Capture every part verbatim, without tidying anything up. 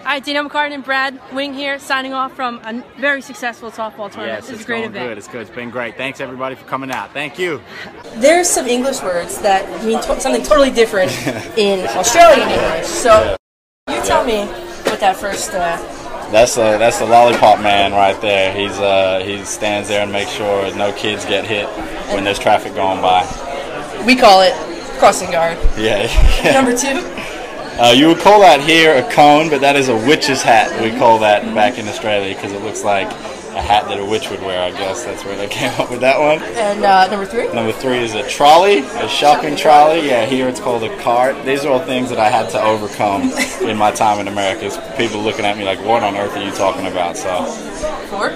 All right, Dino McCartan and Brad Wing here, signing off from a very successful softball tournament. Yes, this is it's a great going event. good. It's good. It's been great. Thanks everybody for coming out. Thank you. There's some English words that mean to something totally different in Australian English. So you tell me what that first. Uh, That's a that's the lollipop man right there. He's uh he stands there and makes sure no kids get hit when there's traffic going by. we call it crossing guard. Yeah. Number two. Uh, you would call that here a cone, but that is a witch's hat. We call that back in Australia because it looks like a hat that a witch would wear. I guess that's where they came up with that one. And uh, number three. Number three is a trolley, a shopping trolley. Yeah, here it's called a cart. These are all things that I had to overcome in my time in America. It's people looking at me like, what on earth are you talking about? So. Four.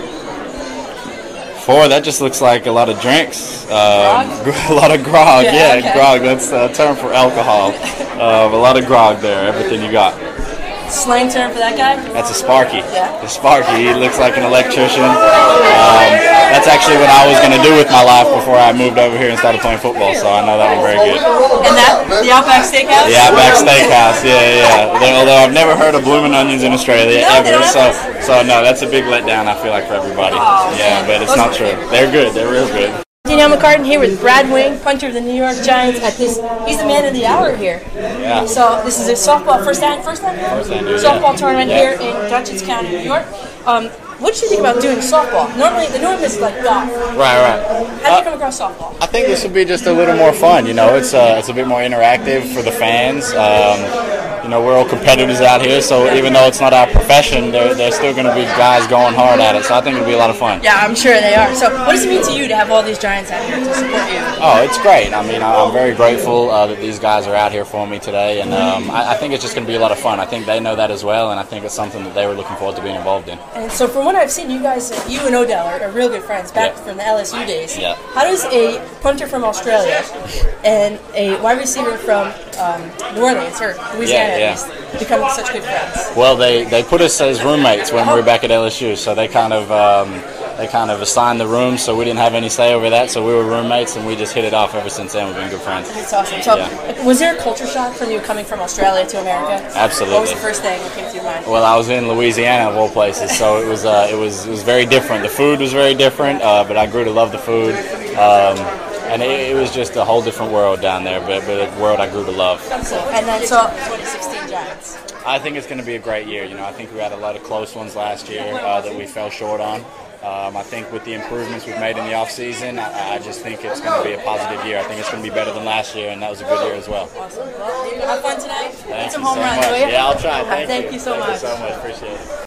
Four, that just looks like a lot of drinks. Um, a lot of grog, yeah, yeah, okay. grog. That's a term for alcohol. Uh, a lot of grog there, everything you got. Slang term for that guy? That's a Sparky. Yeah. The Sparky, he looks like an electrician. Um, that's actually what I was going to do with my life before I moved over here and started playing football, so I know that one very good. And that, the Outback Steakhouse? The Outback Steakhouse, yeah, yeah. They, although I've never heard of Bloomin' Onions in Australia, No, they ever, don't so, have so no, that's a big letdown, I feel like, for everybody. Oh, yeah, but it's not true. They're good, they're real good. Dino McCartan here with Brad Wing, punter of the New York Giants. At this, he's the man of the hour here. Yeah. So this is a softball first time, first time First time, yeah. softball tournament Yeah. here in Dutchess County, New York. Um, what did you think about doing softball? Normally, the norm is like golf. Right, right. How did you come across softball? I think this would be just a little more fun. You know, it's uh, it's a bit more interactive for the fans. Um, you know, we're all competitors out here, so even though it's not our profession, there there's still going to be guys going hard at it. So I think it'll be a lot of fun. Yeah, I'm sure they are. So what does it mean to you to have all these Giants out here to support you? Oh, it's great. I mean, I'm very grateful uh, that these guys are out here for me today, and um, I, I think it's just going to be a lot of fun. I think they know that as well, and I think it's something that they were looking forward to being involved in. And so from what I've seen, you guys, you and Odell are, are real good friends back Yeah. from the L S U days. Yeah. How does a punter from Australia and a wide receiver from um, New Orleans, or Louisiana Yeah, at least, become such good friends? Well, they, they put us as roommates when we were back at L S U, so they kind of um, they kind of assigned the rooms, so we didn't have any say over that. So we were roommates, and we just hit it off ever since then. We've been good friends. It's awesome. So, Yeah. was there a culture shock from you coming from Australia to America? Absolutely. What was the first thing that came to your mind? Well, I was in Louisiana of all places, so it was uh, it was it was very different. The food was very different, uh, but I grew to love the food, um, and it, it was just a whole different world down there, but, but a world I grew to love. So, and then so twenty sixteen Giants. I think it's going to be a great year. You know, I think we had a lot of close ones last year uh, that we fell short on. Um, I think with the improvements we've made in the offseason, I, I just think it's going to be a positive year. I think it's going to be better than last year, and that was a good year as well. Awesome. Well, have fun tonight. Thank Get some you home so runs, much. will you? Yeah, I'll try. Thank, Thank you. you so Thank much. you so much. Appreciate it.